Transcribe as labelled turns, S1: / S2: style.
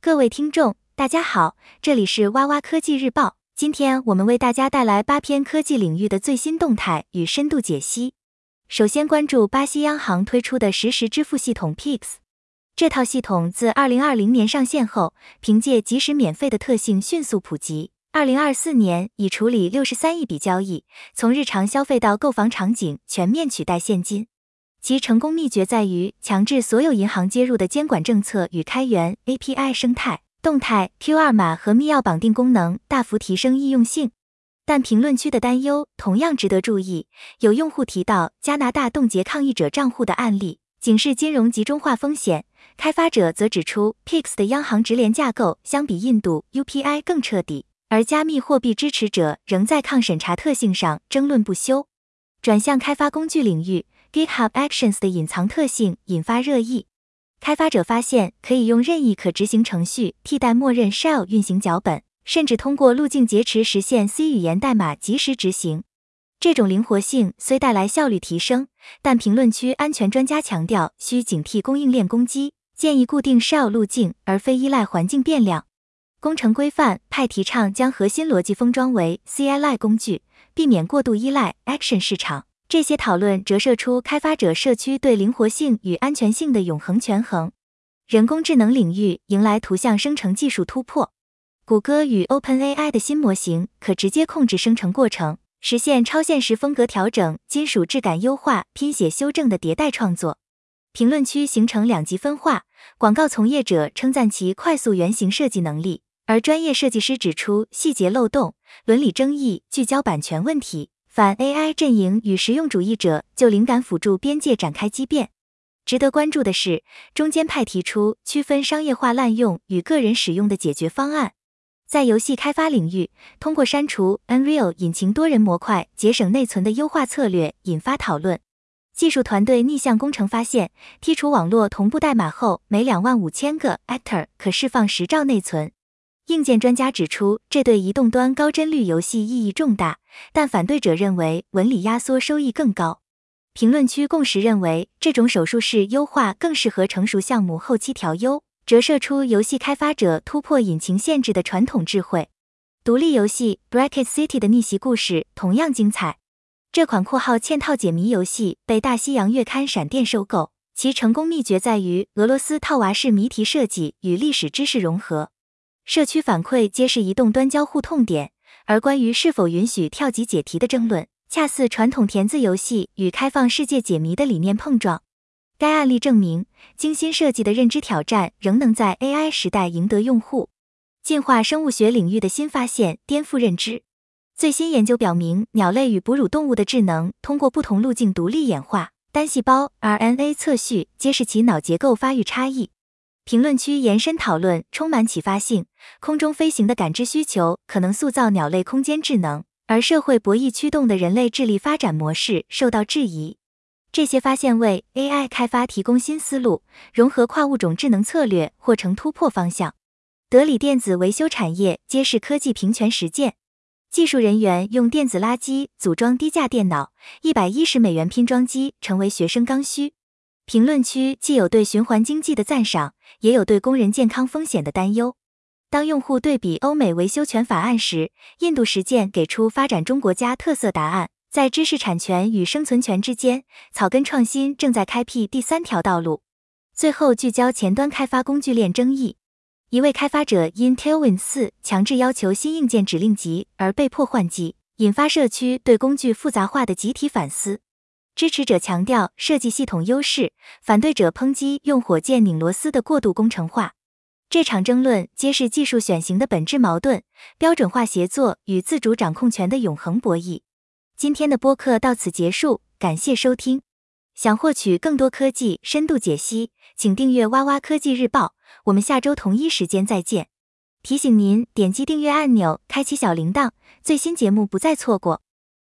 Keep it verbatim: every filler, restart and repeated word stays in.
S1: 各位听众，大家好，这里是哇哇科技日报。今天我们为大家带来八篇科技领域的最新动态与深度解析。首先关注巴西央行推出的实时支付系统 P I X。这套系统自二零二零年上线后，凭借即时免费的特性迅速普及。二零二四年已处理六十三亿笔交易，从日常消费到购房场景全面取代现金。其成功秘诀在于强制所有银行接入的监管政策与开源 A P I 生态，动态 Q R 码和密钥绑定功能大幅提升易用性。但评论区的担忧同样值得注意，有用户提到加拿大冻结抗议者账户的案例，警示金融集中化风险。开发者则指出 P I X 的央行直连架构相比印度 U P I 更彻底，而加密货币支持者仍在抗审查特性上争论不休。转向开发工具领域， GitHub Actions 的隐藏特性引发热议。开发者发现可以用任意可执行程序替代默认 Shell 运行脚本，甚至通过路径劫持实现 C 语言代码即时执行。这种灵活性虽带来效率提升，但评论区安全专家强调需警惕供应链攻击，建议固定 Shell 路径而非依赖环境变量。工程规范派提倡将核心逻辑封装为 C L I 工具，避免过度依赖 Action 市场。这些讨论折射出开发者社区对灵活性与安全性的永恒权衡。人工智能领域迎来图像生成技术突破。谷歌与 OpenAI 的新模型可直接控制生成过程，实现超现实风格调整、金属质感优化、拼写修正的迭代创作。评论区形成两极分化，广告从业者称赞其快速原型设计能力，而专业设计师指出细节漏洞、伦理争议、聚焦版权问题。反 A I 阵营与实用主义者就灵感辅助边界展开激辩。值得关注的是，中间派提出区分商业化滥用与个人使用的解决方案。在游戏开发领域，通过删除 Unreal 引擎多人模块节省内存的优化策略引发讨论。技术团队逆向工程发现，剔除网络同步代码后，每两万五千个 actor 可释放十兆内存。硬件专家指出，这对移动端高帧率游戏意义重大，但反对者认为纹理压缩收益更高。评论区共识认为，这种手术式优化更适合成熟项目后期调优，折射出游戏开发者突破引擎限制的传统智慧。独立游戏 Bracket City 的逆袭故事同样精彩。这款括号嵌套解谜游戏被大西洋月刊闪电收购，其成功秘诀在于俄罗斯套娃式谜题设计与历史知识融合。社区反馈揭示移动端交互痛点，而关于是否允许跳级解题的争论，恰似传统填字游戏与开放世界解谜的理念碰撞。该案例证明，精心设计的认知挑战仍能在 A I 时代赢得用户。进化生物学领域的新发现颠覆认知。最新研究表明，鸟类与哺乳动物的智能通过不同路径独立演化，单细胞 R N A 测序揭示其脑结构发育差异。评论区延伸讨论充满启发性，空中飞行的感知需求可能塑造鸟类空间智能，而社会博弈驱动的人类智力发展模式受到质疑。这些发现为 A I 开发提供新思路，融合跨物种智能策略或成突破方向。德里电子维修产业揭示科技平权实践。技术人员用电子垃圾组装低价电脑，一百一十美元拼装机成为学生刚需。评论区既有对循环经济的赞赏，也有对工人健康风险的担忧。当用户对比欧美维修权法案时，印度实践给出发展中国家特色答案。在知识产权与生存权之间，草根创新正在开辟第三条道路。最后聚焦前端开发工具链争议。一位开发者因 Tailwind 四强制要求新硬件指令集而被迫换机，引发社区对工具复杂化的集体反思。支持者强调设计系统优势，反对者抨击用火箭拧螺丝的过度工程化。这场争论揭示技术选型的本质矛盾，标准化协作与自主掌控权的永恒博弈。今天的播客到此结束，感谢收听。想获取更多科技深度解析，请订阅哇哇科技日报，我们下周同一时间再见。提醒您点击订阅按钮，开启小铃铛，最新节目不再错过。